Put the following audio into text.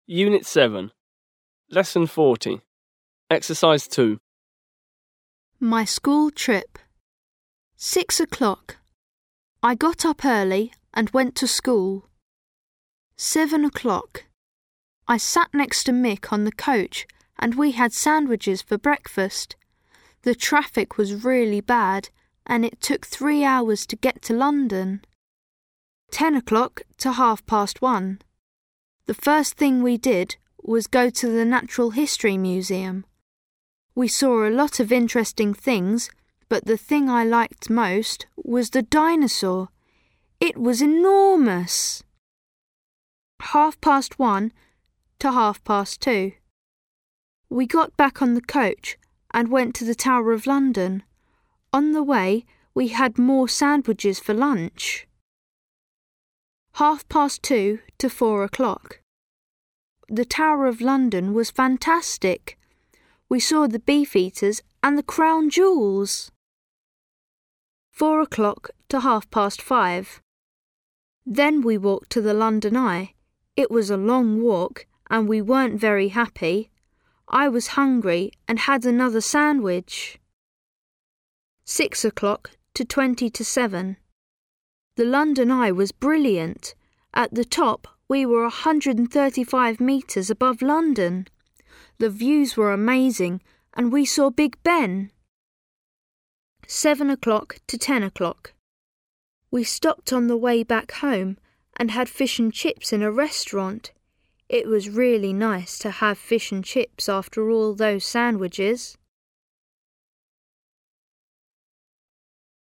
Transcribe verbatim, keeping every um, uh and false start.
Unit seven. Lesson forty. Exercise two. My school trip. Six o'clock. I got up early and went to school. Seven o'clock. I sat next to Mick on the coach and we had sandwiches for breakfast. The traffic was really bad and it took three hours to get to London. Ten o'clock to half past one. The first thing we did was go to the Natural History Museum. We saw a lot of interesting things, but the thing I liked most was the dinosaur. It was enormous. Half past one to half past two. We got back on the coach and went to the Tower of London. On the way, we had more sandwiches for lunch. Half past two to four o'clock. The Tower of London was fantastic. We saw the Beefeaters and the Crown Jewels. Four o'clock to half past five. Then we walked to the London Eye. It was a long walk and we weren't very happy. I was hungry and had another sandwich. Six o'clock to twenty to seven. The London Eye was brilliant. At the top, we were one hundred thirty-five metres above London. The views were amazing and we saw Big Ben. Seven o'clock to ten o'clock. We stopped on the way back home and had fish and chips in a restaurant. It was really nice to have fish and chips after all those sandwiches.